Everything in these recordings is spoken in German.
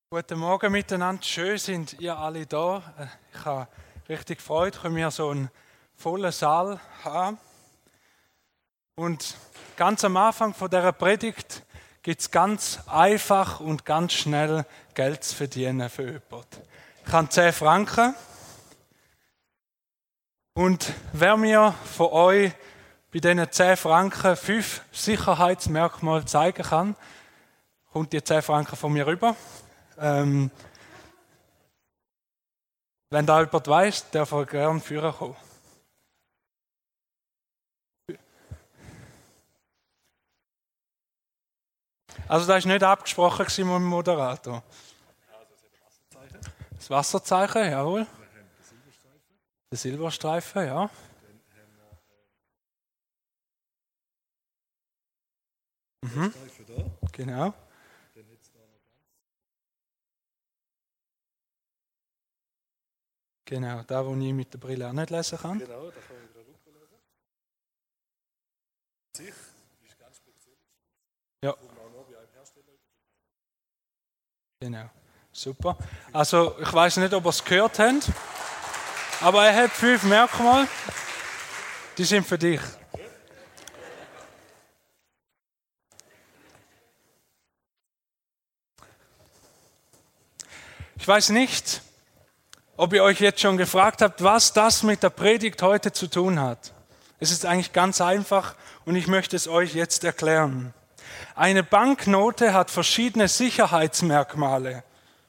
Guten Morgen miteinander, schön sind ihr alle da. Ich habe richtig Freude, können wir so einen vollen Saal haben. Und ganz am Anfang von dieser Predigt gibt es ganz einfach und ganz schnell Geld zu verdienen für jemanden. Ich habe 10 Franken. Und wer mir von euch bei diesen 10 Franken 5 Sicherheitsmerkmale zeigen kann, kommt die 10 Franken von mir rüber. Wenn da jemand weiss, darf er gerne führen kommen. Also das war nicht abgesprochen mit dem Moderator. Das Wasserzeichen, jawohl. Der Silberstreifen, ja. Mhm. Genau. Genau, da wo ich mit der Brille auch nicht lesen kann. Genau, da kann man wieder Lupe lesen. Sich ist ganz speziell. Ja. Wo man auch noch bei einem Hersteller. Genau, super. Also ich weiß nicht, ob ihr es gehört habt, aber er hat 5 Merkmale, die sind für dich. Ich weiß nicht, ob ihr euch jetzt schon gefragt habt, was das mit der Predigt heute zu tun hat. Es ist eigentlich ganz einfach und ich möchte es euch jetzt erklären. Eine Banknote hat verschiedene Sicherheitsmerkmale,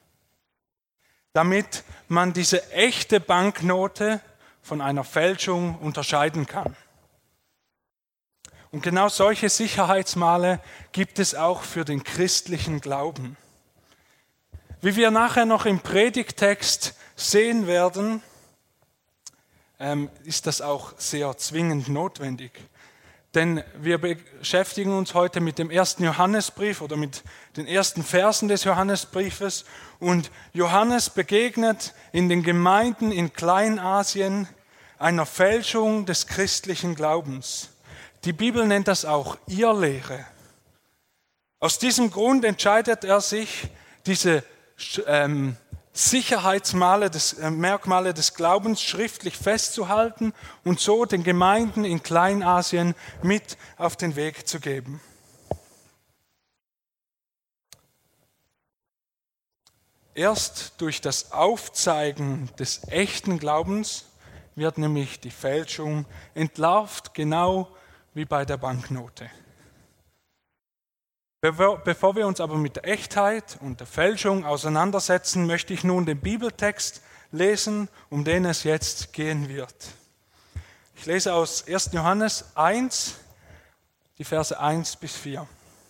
damit man diese echte Banknote von einer Fälschung unterscheiden kann. Und genau solche Sicherheitsmerkmale gibt es auch für den christlichen Glauben. Wie wir nachher noch im Predigttext sehen werden, ist das auch sehr zwingend notwendig. Denn wir beschäftigen uns heute mit dem 1. Johannesbrief oder mit den ersten Versen des Johannesbriefes. Und Johannes begegnet in den Gemeinden in Kleinasien einer Fälschung des christlichen Glaubens. Die Bibel nennt das auch Irrlehre. Aus diesem Grund entscheidet er sich, diese Sicherheitsmerkmale des Glaubens schriftlich festzuhalten und so den Gemeinden in Kleinasien mit auf den Weg zu geben. Erst durch das Aufzeigen des echten Glaubens wird nämlich die Fälschung entlarvt, genau wie bei der Banknote. Bevor wir uns aber mit der Echtheit und der Fälschung auseinandersetzen, möchte ich nun den Bibeltext lesen, um den es jetzt gehen wird. Ich lese aus 1. Johannes 1, die Verse 1 bis 4.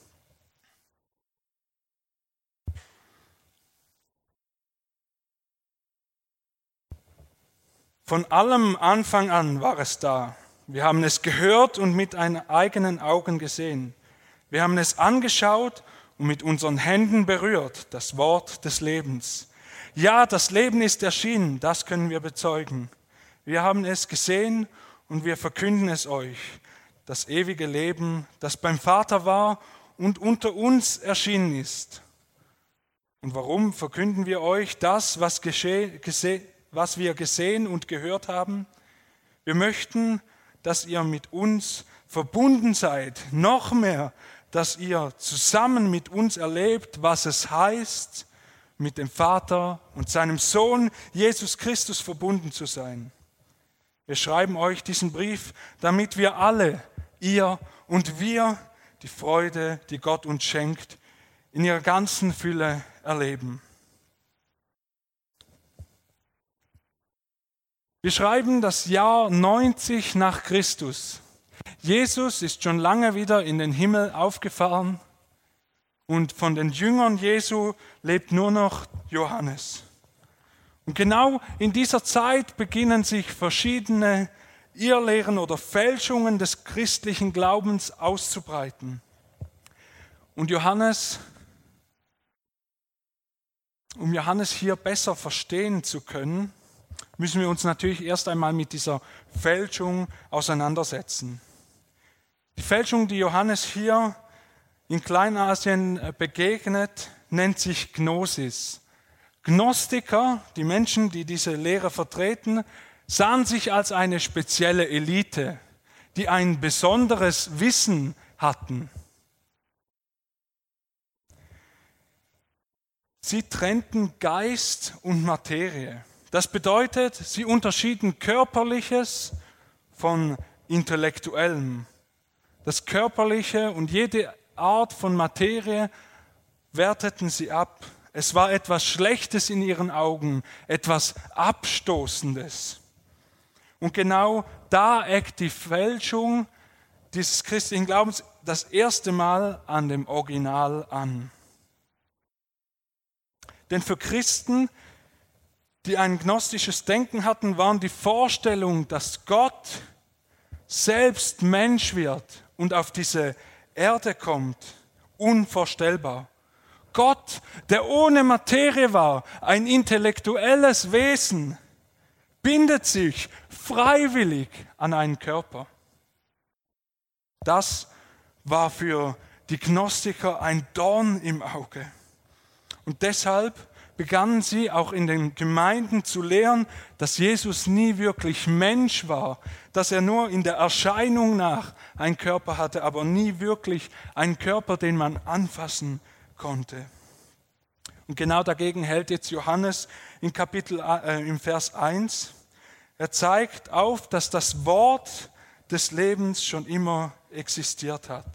Von allem Anfang an war es da. Wir haben es gehört und mit eigenen Augen gesehen. Wir haben es angeschaut und mit unseren Händen berührt, das Wort des Lebens. Ja, das Leben ist erschienen, das können wir bezeugen. Wir haben es gesehen und wir verkünden es euch, das ewige Leben, das beim Vater war und unter uns erschienen ist. Und warum verkünden wir euch das, was wir gesehen und gehört haben? Wir möchten, dass ihr mit uns verbunden seid, noch mehr, dass ihr zusammen mit uns erlebt, was es heißt, mit dem Vater und seinem Sohn Jesus Christus verbunden zu sein. Wir schreiben euch diesen Brief, damit wir alle, ihr und wir, die Freude, die Gott uns schenkt, in ihrer ganzen Fülle erleben. Wir schreiben das Jahr 90 nach Christus. Jesus ist schon lange wieder in den Himmel aufgefahren und von den Jüngern Jesu lebt nur noch Johannes. Und genau in dieser Zeit beginnen sich verschiedene Irrlehren oder Fälschungen des christlichen Glaubens auszubreiten. Und um Johannes hier besser verstehen zu können, müssen wir uns natürlich erst einmal mit dieser Fälschung auseinandersetzen. Die Fälschung, die Johannes hier in Kleinasien begegnet, nennt sich Gnosis. Gnostiker, die Menschen, die diese Lehre vertreten, sahen sich als eine spezielle Elite, die ein besonderes Wissen hatten. Sie trennten Geist und Materie. Das bedeutet, sie unterschieden Körperliches von Intellektuellem. Das Körperliche und jede Art von Materie werteten sie ab. Es war etwas Schlechtes in ihren Augen, etwas Abstoßendes. Und genau da eckt die Fälschung dieses christlichen Glaubens das erste Mal an dem Original an. Denn für Christen, die ein gnostisches Denken hatten, waren die Vorstellung, dass Gott selbst Mensch wird und auf diese Erde kommt, unvorstellbar. Gott, der ohne Materie war, ein intellektuelles Wesen, bindet sich freiwillig an einen Körper. Das war für die Gnostiker ein Dorn im Auge. Und deshalb begannen sie auch in den Gemeinden zu lehren, dass Jesus nie wirklich Mensch war, dass er nur in der Erscheinung nach einen Körper hatte, aber nie wirklich einen Körper, den man anfassen konnte. Und genau dagegen hält jetzt Johannes im Vers 1. Er zeigt auf, dass das Wort des Lebens schon immer existiert hat.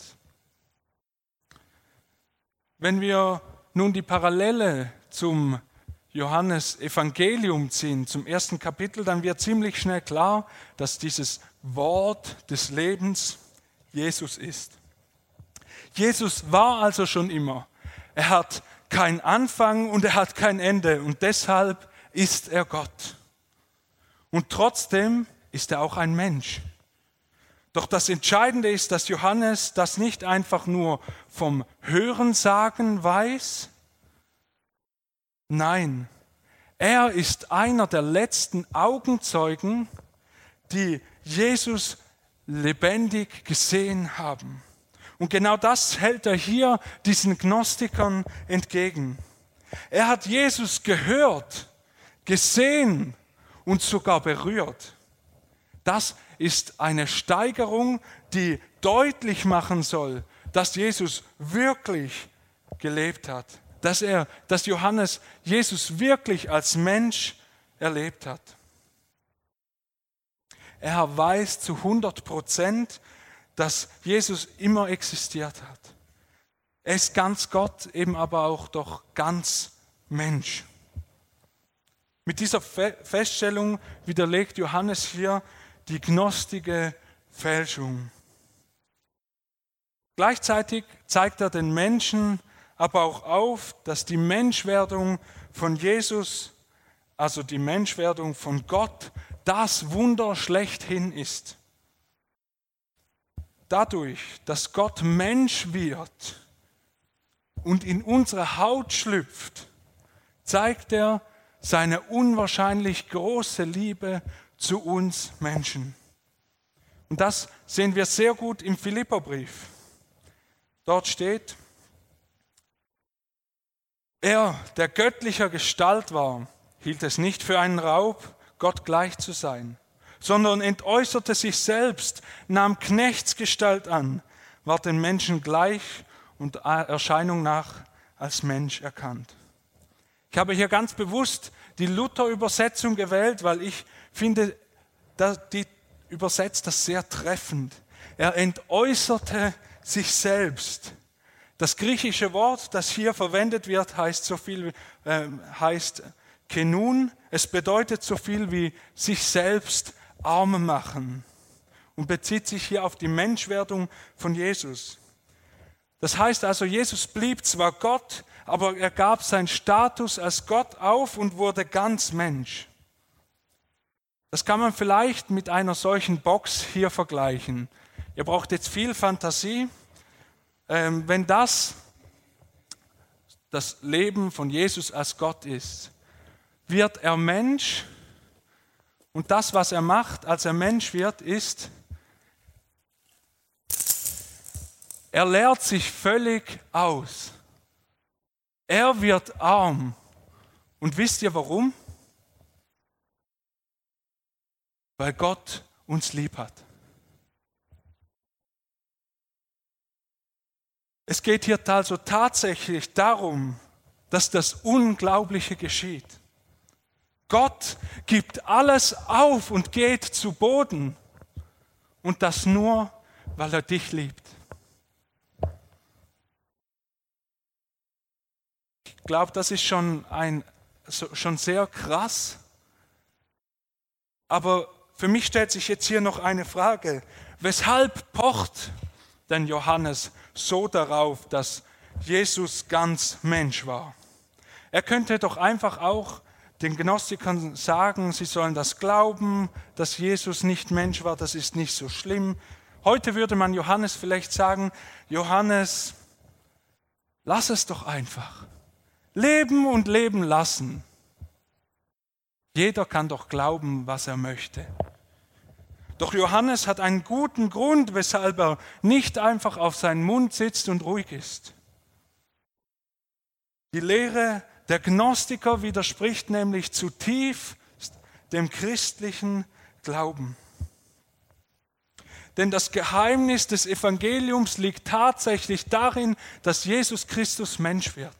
Wenn wir nun die Parallele zum Johannes Evangelium ziehen, zum ersten Kapitel, dann wird ziemlich schnell klar, dass dieses Wort des Lebens Jesus ist. Jesus war also schon immer. Er hat keinen Anfang und er hat kein Ende und deshalb ist er Gott. Und trotzdem ist er auch ein Mensch. Doch das Entscheidende ist, dass Johannes das nicht einfach nur vom Hörensagen weiß. Nein, er ist einer der letzten Augenzeugen, die Jesus lebendig gesehen haben. Und genau das hält er hier diesen Gnostikern entgegen. Er hat Jesus gehört, gesehen und sogar berührt. Das ist eine Steigerung, die deutlich machen soll, dass Jesus wirklich gelebt hat. Dass Johannes Jesus wirklich als Mensch erlebt hat. Er weiß zu 100%, dass Jesus immer existiert hat. Er ist ganz Gott, eben aber auch doch ganz Mensch. Mit dieser Feststellung widerlegt Johannes hier die gnostische Fälschung. Gleichzeitig zeigt er den Menschen aber auch auf, dass die Menschwerdung von Jesus, also die Menschwerdung von Gott, das Wunder schlechthin ist. Dadurch, dass Gott Mensch wird und in unsere Haut schlüpft, zeigt er seine unwahrscheinlich große Liebe zu uns Menschen. Und das sehen wir sehr gut im Philipperbrief. Dort steht, er, der göttlicher Gestalt war, hielt es nicht für einen Raub, Gott gleich zu sein, sondern entäußerte sich selbst, nahm Knechtsgestalt an, ward den Menschen gleich und Erscheinung nach als Mensch erkannt. Ich habe hier ganz bewusst die Luther-Übersetzung gewählt, weil ich finde, die übersetzt das sehr treffend. Er entäußerte sich selbst. Das griechische Wort, das hier verwendet wird, heißt Kenun. Es bedeutet so viel wie sich selbst arm machen und bezieht sich hier auf die Menschwerdung von Jesus. Das heißt also, Jesus blieb zwar Gott, aber er gab seinen Status als Gott auf und wurde ganz Mensch. Das kann man vielleicht mit einer solchen Box hier vergleichen. Ihr braucht jetzt viel Fantasie. Wenn das Leben von Jesus als Gott ist, wird er Mensch und das, was er macht, als er Mensch wird, ist, er leert sich völlig aus. Er wird arm. Und wisst ihr warum? Weil Gott uns lieb hat. Es geht hier also tatsächlich darum, dass das Unglaubliche geschieht. Gott gibt alles auf und geht zu Boden. Und das nur, weil er dich liebt. Ich glaube, das ist schon sehr krass. Aber für mich stellt sich jetzt hier noch eine Frage. Weshalb pocht denn Johannes so darauf, dass Jesus ganz Mensch war? Er könnte doch einfach auch den Gnostikern sagen, sie sollen das glauben, dass Jesus nicht Mensch war, das ist nicht so schlimm. Heute würde man Johannes vielleicht sagen, Johannes, lass es doch einfach. Leben und leben lassen. Jeder kann doch glauben, was er möchte. Doch Johannes hat einen guten Grund, weshalb er nicht einfach auf seinen Mund sitzt und ruhig ist. Die Lehre der Gnostiker widerspricht nämlich zutiefst dem christlichen Glauben. Denn das Geheimnis des Evangeliums liegt tatsächlich darin, dass Jesus Christus Mensch wird.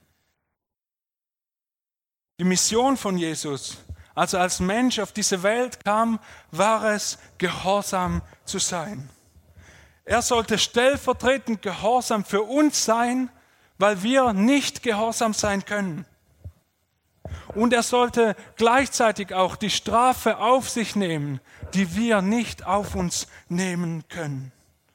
Die Mission von Jesus, als er als Mensch auf diese Welt kam, war es, gehorsam zu sein. Er sollte stellvertretend gehorsam für uns sein, weil wir nicht gehorsam sein können. Und er sollte gleichzeitig auch die Strafe auf sich nehmen, die wir nicht auf uns nehmen können.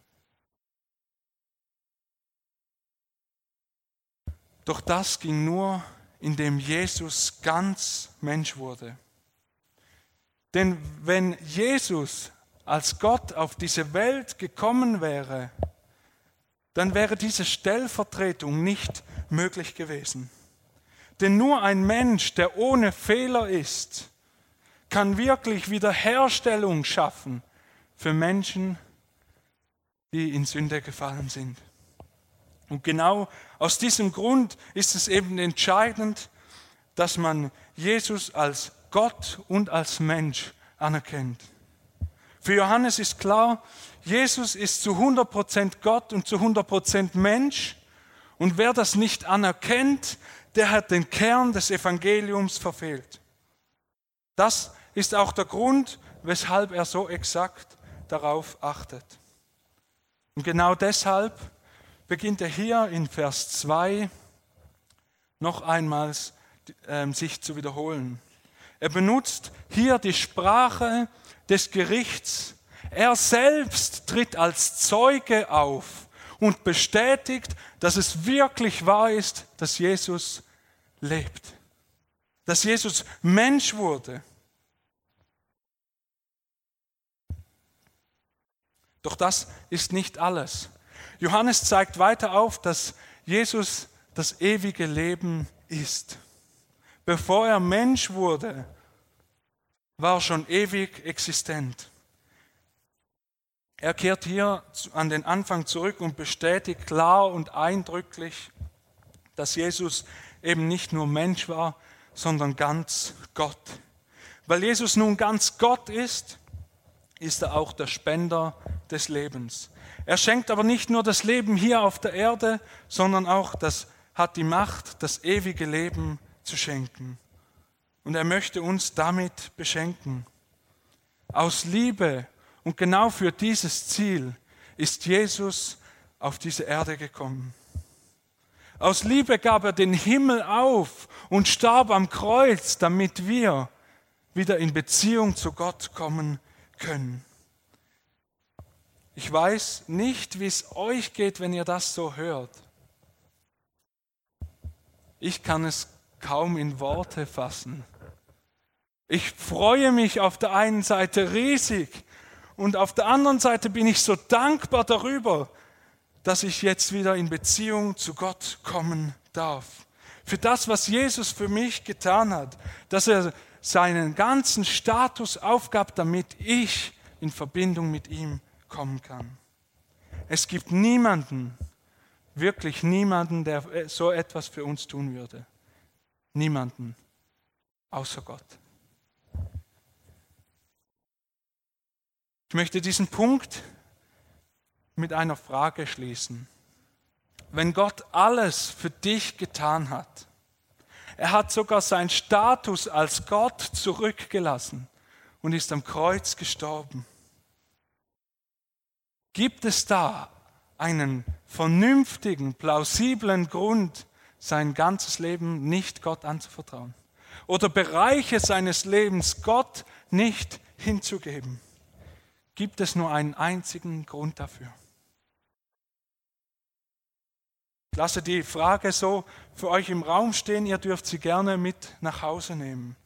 Doch das ging nur, indem Jesus ganz Mensch wurde. Denn wenn Jesus als Gott auf diese Welt gekommen wäre, dann wäre diese Stellvertretung nicht möglich gewesen. Denn nur ein Mensch, der ohne Fehler ist, kann wirklich Wiederherstellung schaffen für Menschen, die in Sünde gefallen sind. Und genau aus diesem Grund ist es eben entscheidend, dass man Jesus als Gott und als Mensch anerkennt. Für Johannes ist klar, Jesus ist zu 100% Gott und zu 100% Mensch. Und wer das nicht anerkennt, der hat den Kern des Evangeliums verfehlt. Das ist auch der Grund, weshalb er so exakt darauf achtet. Und genau deshalb beginnt er hier in Vers 2 noch einmal sich zu wiederholen. Er benutzt hier die Sprache des Gerichts. Er selbst tritt als Zeuge auf und bestätigt, dass es wirklich wahr ist, dass Jesus lebt. Dass Jesus Mensch wurde. Doch das ist nicht alles. Johannes zeigt weiter auf, dass Jesus das ewige Leben ist. Bevor er Mensch wurde, war er schon ewig existent. Er kehrt hier an den Anfang zurück und bestätigt klar und eindrücklich, dass Jesus eben nicht nur Mensch war, sondern ganz Gott. Weil Jesus nun ganz Gott ist, ist er auch der Spender des Lebens. Er schenkt aber nicht nur das Leben hier auf der Erde, sondern auch hat die Macht, das ewige Leben zu schenken. Und er möchte uns damit beschenken. Aus Liebe und genau für dieses Ziel ist Jesus auf diese Erde gekommen. Aus Liebe gab er den Himmel auf und starb am Kreuz, damit wir wieder in Beziehung zu Gott kommen können. Ich weiß nicht, wie es euch geht, wenn ihr das so hört. Ich kann es kaum in Worte fassen. Ich freue mich auf der einen Seite riesig und auf der anderen Seite bin ich so dankbar darüber, dass ich jetzt wieder in Beziehung zu Gott kommen darf. Für das, was Jesus für mich getan hat, dass er seinen ganzen Status aufgab, damit ich in Verbindung mit ihm kommen kann. Es gibt niemanden, wirklich niemanden, der so etwas für uns tun würde. Niemanden, außer Gott. Ich möchte diesen Punkt mit einer Frage schließen. Wenn Gott alles für dich getan hat, er hat sogar seinen Status als Gott zurückgelassen und ist am Kreuz gestorben. Gibt es da einen vernünftigen, plausiblen Grund, sein ganzes Leben nicht Gott anzuvertrauen? Oder Bereiche seines Lebens Gott nicht hinzugeben? Gibt es nur einen einzigen Grund dafür? Ich lasse die Frage so für euch im Raum stehen, ihr dürft sie gerne mit nach Hause nehmen.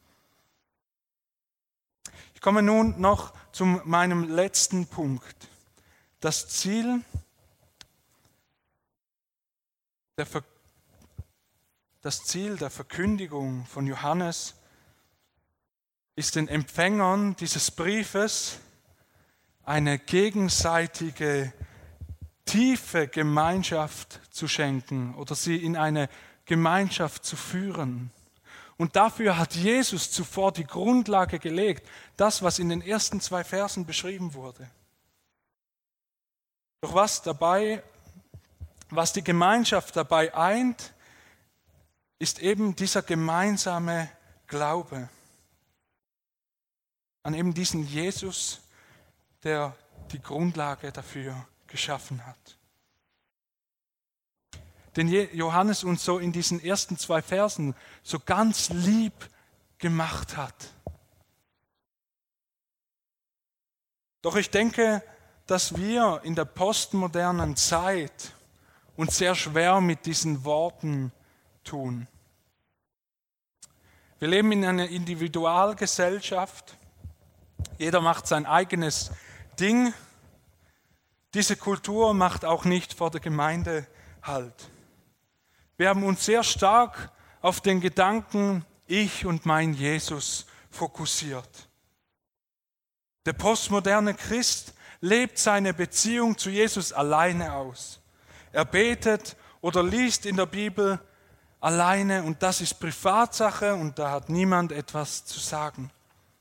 Ich komme nun noch zu meinem letzten Punkt. Das Ziel der Verkündigung von Johannes ist den Empfängern dieses Briefes eine gegenseitige tiefe Gemeinschaft zu schenken oder sie in eine Gemeinschaft zu führen. Und dafür hat Jesus zuvor die Grundlage gelegt, das, was in den ersten 2 Versen beschrieben wurde. Doch was die Gemeinschaft dabei eint, ist eben dieser gemeinsame Glaube an eben diesen Jesus, der die Grundlage dafür geschaffen hat. Den Johannes uns so in diesen ersten 2 Versen so ganz lieb gemacht hat. Doch ich denke, dass wir in der postmodernen Zeit uns sehr schwer mit diesen Worten tun. Wir leben in einer Individualgesellschaft. Jeder macht sein eigenes Ding. Diese Kultur macht auch nicht vor der Gemeinde Halt. Wir haben uns sehr stark auf den Gedanken Ich und mein Jesus fokussiert. Der postmoderne Christ lebt seine Beziehung zu Jesus alleine aus. Er betet oder liest in der Bibel alleine und das ist Privatsache und da hat niemand etwas zu sagen.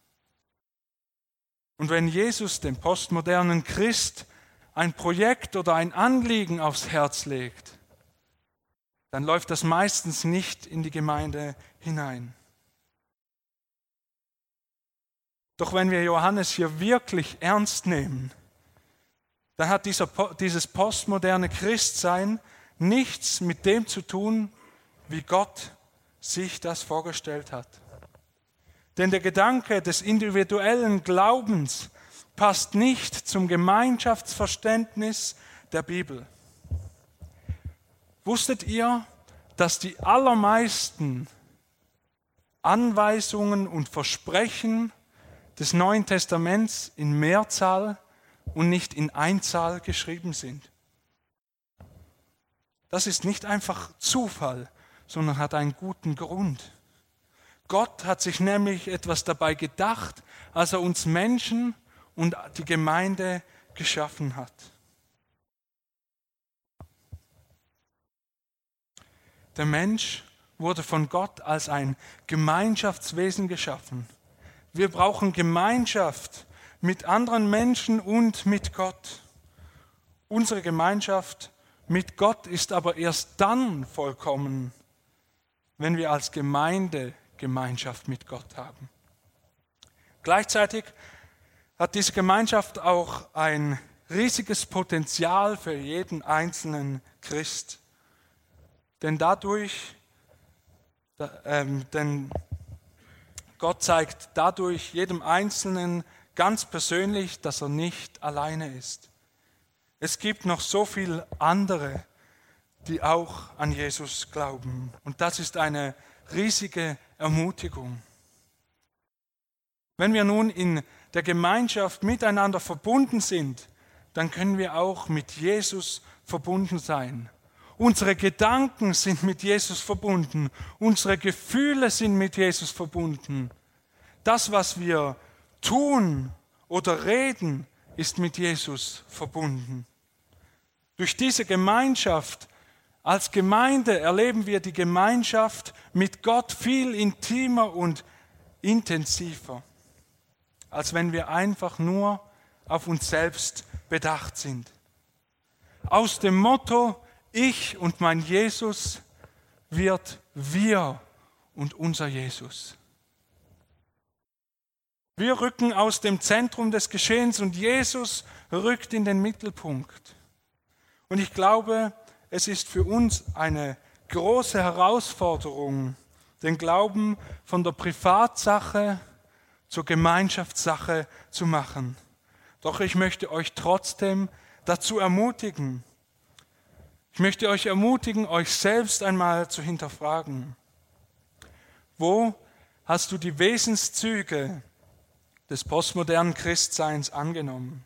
Und wenn Jesus dem postmodernen Christ ein Projekt oder ein Anliegen aufs Herz legt, dann läuft das meistens nicht in die Gemeinde hinein. Doch wenn wir Johannes hier wirklich ernst nehmen, dann hat dieses postmoderne Christsein nichts mit dem zu tun, wie Gott sich das vorgestellt hat. Denn der Gedanke des individuellen Glaubens passt nicht zum Gemeinschaftsverständnis der Bibel. Wusstet ihr, dass die allermeisten Anweisungen und Versprechen des Neuen Testaments in Mehrzahl und nicht in Einzahl geschrieben sind? Das ist nicht einfach Zufall, sondern hat einen guten Grund. Gott hat sich nämlich etwas dabei gedacht, als er uns Menschen und die Gemeinde geschaffen hat. Der Mensch wurde von Gott als ein Gemeinschaftswesen geschaffen. Wir brauchen Gemeinschaft mit anderen Menschen und mit Gott. Unsere Gemeinschaft mit Gott ist aber erst dann vollkommen, wenn wir als Gemeinde Gemeinschaft mit Gott haben. Gleichzeitig hat diese Gemeinschaft auch ein riesiges Potenzial für jeden einzelnen Christ. Denn Gott zeigt dadurch jedem Einzelnen ganz persönlich, dass er nicht alleine ist. Es gibt noch so viele andere, die auch an Jesus glauben. Und das ist eine riesige Ermutigung. Wenn wir nun in der Gemeinschaft miteinander verbunden sind, dann können wir auch mit Jesus verbunden sein. Unsere Gedanken sind mit Jesus verbunden. Unsere Gefühle sind mit Jesus verbunden. Das, was wir tun oder reden, ist mit Jesus verbunden. Durch diese Gemeinschaft Als Gemeinde erleben wir die Gemeinschaft mit Gott viel intimer und intensiver, als wenn wir einfach nur auf uns selbst bedacht sind. Aus dem Motto, ich und mein Jesus wird wir und unser Jesus. Wir rücken aus dem Zentrum des Geschehens und Jesus rückt in den Mittelpunkt. Und ich glaube, es ist für uns eine große Herausforderung, den Glauben von der Privatsache zur Gemeinschaftssache zu machen. Doch ich möchte euch trotzdem dazu ermutigen. Ich möchte euch ermutigen, euch selbst einmal zu hinterfragen. Wo hast du die Wesenszüge des postmodernen Christseins angenommen?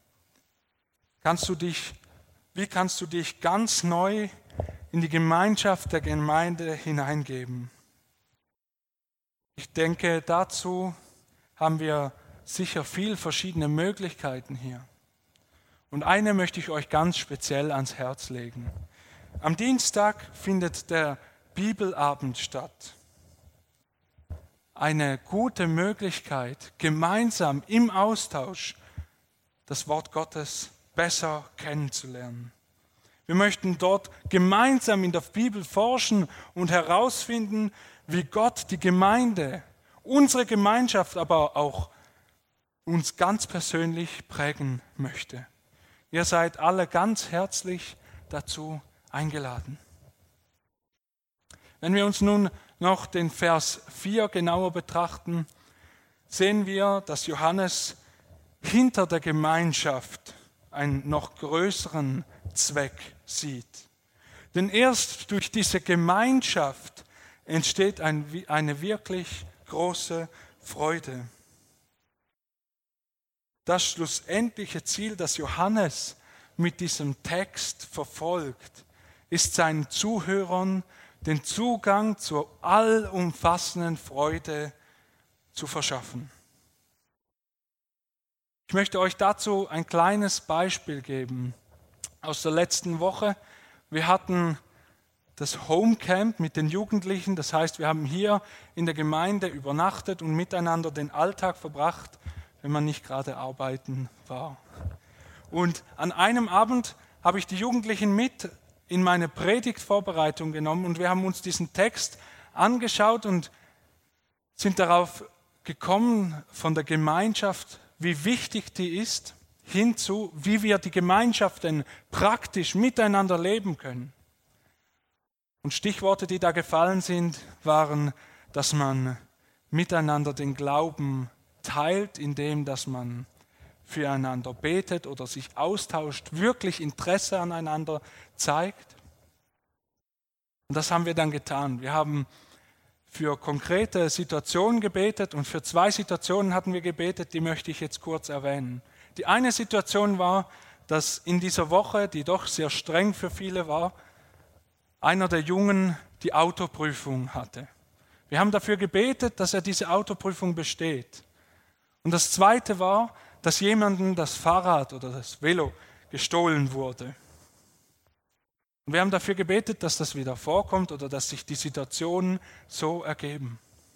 Wie kannst du dich ganz neu in die Gemeinschaft der Gemeinde hineingeben? Ich denke, dazu haben wir sicher viele verschiedene Möglichkeiten hier. Und eine möchte ich euch ganz speziell ans Herz legen. Am Dienstag findet der Bibelabend statt. Eine gute Möglichkeit, gemeinsam im Austausch das Wort Gottes besser kennenzulernen. Wir möchten dort gemeinsam in der Bibel forschen und herausfinden, wie Gott die Gemeinde, unsere Gemeinschaft, aber auch uns ganz persönlich prägen möchte. Ihr seid alle ganz herzlich dazu eingeladen. Wenn wir uns nun noch den Vers 4 genauer betrachten, sehen wir, dass Johannes hinter der Gemeinschaft einen noch größeren Zweck sieht. Denn erst durch diese Gemeinschaft entsteht eine wirklich große Freude. Das schlussendliche Ziel, das Johannes mit diesem Text verfolgt, ist seinen Zuhörern den Zugang zur allumfassenden Freude zu verschaffen. Ich möchte euch dazu ein kleines Beispiel geben aus der letzten Woche. Wir hatten das Homecamp mit den Jugendlichen, das heißt, wir haben hier in der Gemeinde übernachtet und miteinander den Alltag verbracht, wenn man nicht gerade arbeiten war. Und an einem Abend habe ich die Jugendlichen mit in meine Predigtvorbereitung genommen und wir haben uns diesen Text angeschaut und sind darauf gekommen von der Gemeinschaft, wie wichtig die ist, hinzu, wie wir die Gemeinschaft denn praktisch miteinander leben können. Und Stichworte, die da gefallen sind, waren, dass man miteinander den Glauben teilt, indem dass man füreinander betet oder sich austauscht, wirklich Interesse aneinander zeigt. Und das haben wir dann getan. Wir haben für konkrete Situationen gebetet und für 2 Situationen hatten wir gebetet, die möchte ich jetzt kurz erwähnen. Die eine Situation war, dass in dieser Woche, die doch sehr streng für viele war, einer der Jungen die Autoprüfung hatte. Wir haben dafür gebetet, dass er diese Autoprüfung besteht. Und das Zweite war, dass jemandem das Fahrrad oder das Velo gestohlen wurde. Und wir haben dafür gebetet, dass das wieder vorkommt oder dass sich die Situationen so ergeben.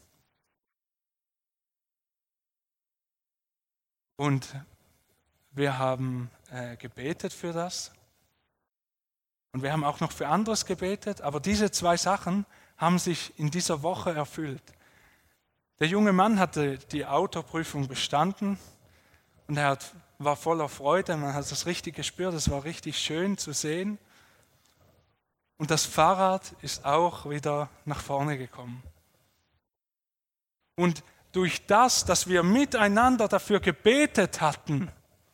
Und wir haben gebetet für das. Und wir haben auch noch für anderes gebetet, aber diese 2 Sachen haben sich in dieser Woche erfüllt. Der junge Mann hatte die Autoprüfung bestanden und er war voller Freude, man hat das richtig gespürt, es war richtig schön zu sehen. Und das Fahrrad ist auch wieder nach vorne gekommen. Und durch das, dass wir miteinander dafür gebetet hatten,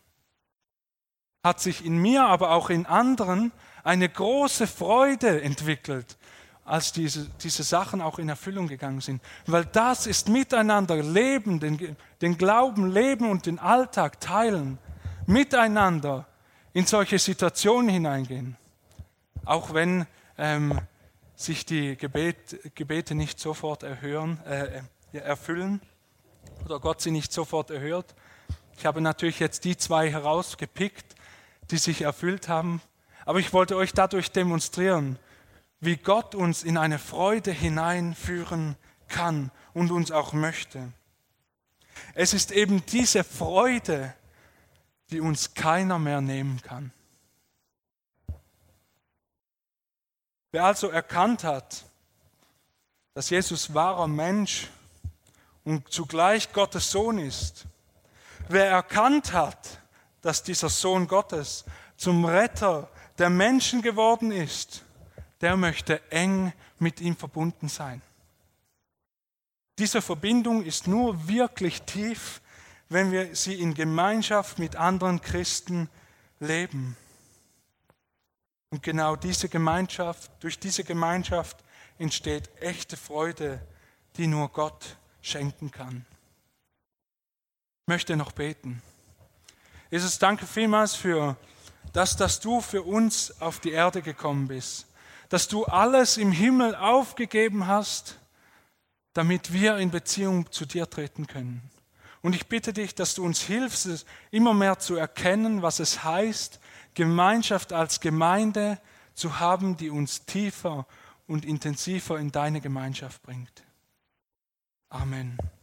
hat sich in mir, aber auch in anderen eine große Freude entwickelt, als diese Sachen auch in Erfüllung gegangen sind. Weil das ist miteinander leben, den Glauben leben und den Alltag teilen, miteinander in solche Situationen hineingehen. Auch wenn sich die Gebete nicht sofort erfüllen oder Gott sie nicht sofort erhört. Ich habe natürlich jetzt die 2 herausgepickt, die sich erfüllt haben. Aber ich wollte euch dadurch demonstrieren, wie Gott uns in eine Freude hineinführen kann und uns auch möchte. Es ist eben diese Freude, die uns keiner mehr nehmen kann. Wer also erkannt hat, dass Jesus wahrer Mensch und zugleich Gottes Sohn ist, wer erkannt hat, dass dieser Sohn Gottes zum Retter der Menschen geworden ist, der möchte eng mit ihm verbunden sein. Diese Verbindung ist nur wirklich tief, wenn wir sie in Gemeinschaft mit anderen Christen leben. Und genau durch diese Gemeinschaft entsteht echte Freude, die nur Gott schenken kann. Ich möchte noch beten. Jesus, danke vielmals für das, dass du für uns auf die Erde gekommen bist, dass du alles im Himmel aufgegeben hast, damit wir in Beziehung zu dir treten können. Und ich bitte dich, dass du uns hilfst, immer mehr zu erkennen, was es heißt, Gemeinschaft als Gemeinde zu haben, die uns tiefer und intensiver in deine Gemeinschaft bringt. Amen.